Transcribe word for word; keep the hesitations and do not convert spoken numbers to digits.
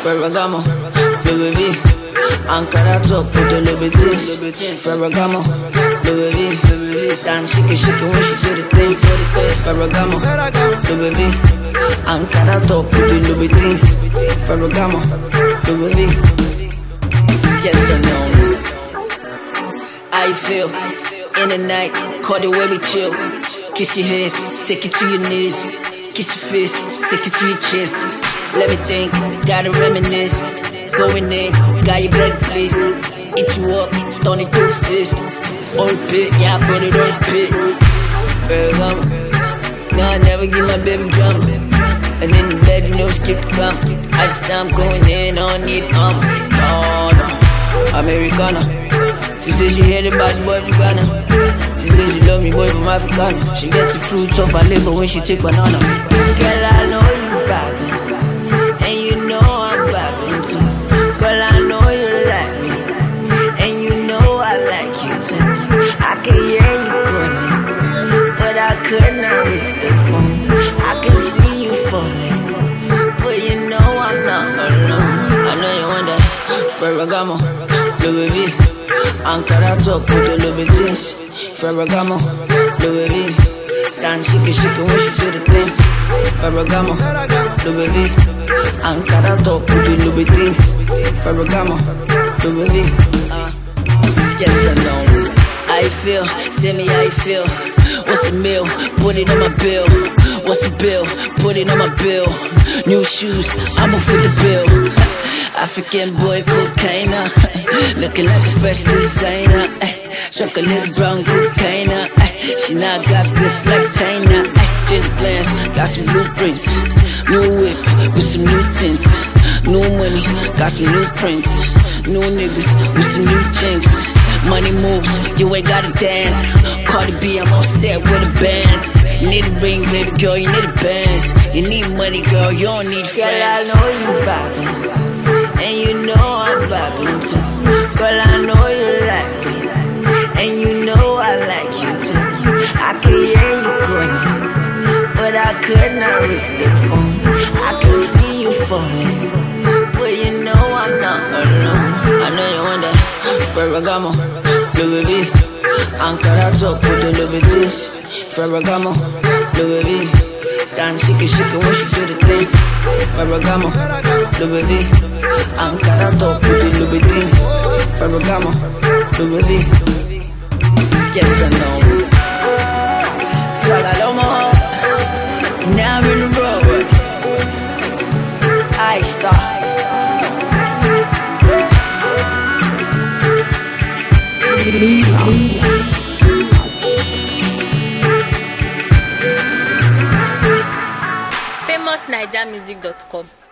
Ferragamo, Louis V, Ankara top with the Louis Ferragamo, Louis V, dance shake shake when she do the thing, do the thing. Ferragamo, Louis V, Ankara top with the Louis Ferragamo, Louis V, get to know me. I feel in the night, call the way we chill. Kiss your head, take it to your knees. Kiss your face, take it to your chest. Let me think, gotta reminisce. Going in, got your back, please. Eat you up, turn it to a fist. Old pit, yeah, I put it on the pit. Ferragamo, no, I never give my baby drama. And in the bed, you know, skip the drama. I just I'm going in, I don't need armor. Oh, no, Americana. She says she heard about the boy from Ghana. She says she love me, boy from Africana. She gets the fruits off her liver when she take banana. Girl, I know you vibing, and you know I'm vibing too. Girl, I know you like me, and you know I like you too. I can hear you calling, but I could not reach the phone. I can see you falling, but you know I'm not alone. I know you want that Ferragamo, Louis V, Ankara top with the Louis Ferragamo, Louis V, dance shake shake when she do the thing. Ferragamo, Louis V, Ankara top with the Louis Ferragamo, Louis V, uh, get to know me. I feel, tell me how you feel. What's the meal? Put it on my bill. What's the bill? Put it on my bill. New shoes, I'ma foot the bill. African boy, cocaine, looking like a fresh designer. Struck a little brown cocaine. She now got this like China. Just glance, got some blueprints. New whip with some new tints. New money, got some new prints. New niggas with some new chinks. Money moves, you ain't gotta dance. Cardi B, I'm all set with the bands. You need a ring, baby girl, you need a bands. You need money, girl, you don't need friends. Girl, I know you vibing, and you know I'm vibing too. Girl, I know you like me, and you know I like you too. I can hear you calling, but I could not reach the phone. I can see you falling, but you know I'm not alone. I know you want that Ferragamo, Louis V, Ankara top with the Louis Ferragamo, Louis V, dance shake shake when she do the thing. Ferragamo, Louis V, Ankara top with the Louis Ferragamo, Louis V, get to know me. Swagalomo, now I'm in the road. I start. famous naija music dot com